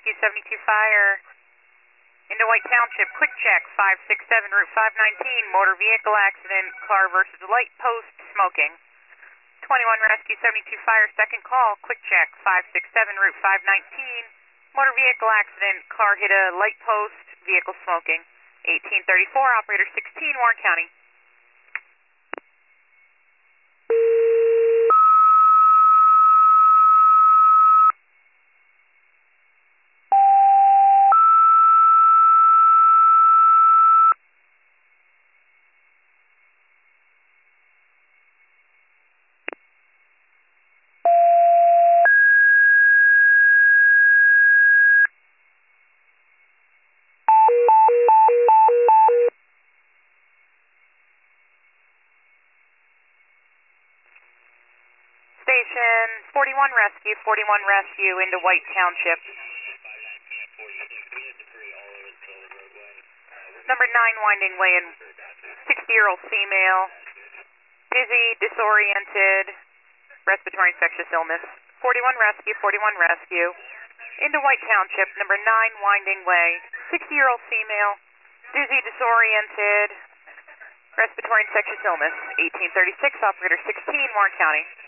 Rescue 72 Fire into White Township. Quick check 567 Route 519. Motor vehicle accident. Car versus light post. Smoking. 21 Rescue 72 Fire. Second call. Quick check 567 Route 519. Motor vehicle accident. Car hit a light post. Vehicle smoking. 1834. Operator 16. Warren County. Station 41 Rescue into White Township. Number 9 Winding Way and 60-year-old female. Dizzy, disoriented, respiratory infectious illness. 41 Rescue. Into White Township, number 9 Winding Way. 60-year-old female. Dizzy, disoriented, respiratory infectious illness. 1836, operator 16, Warren County.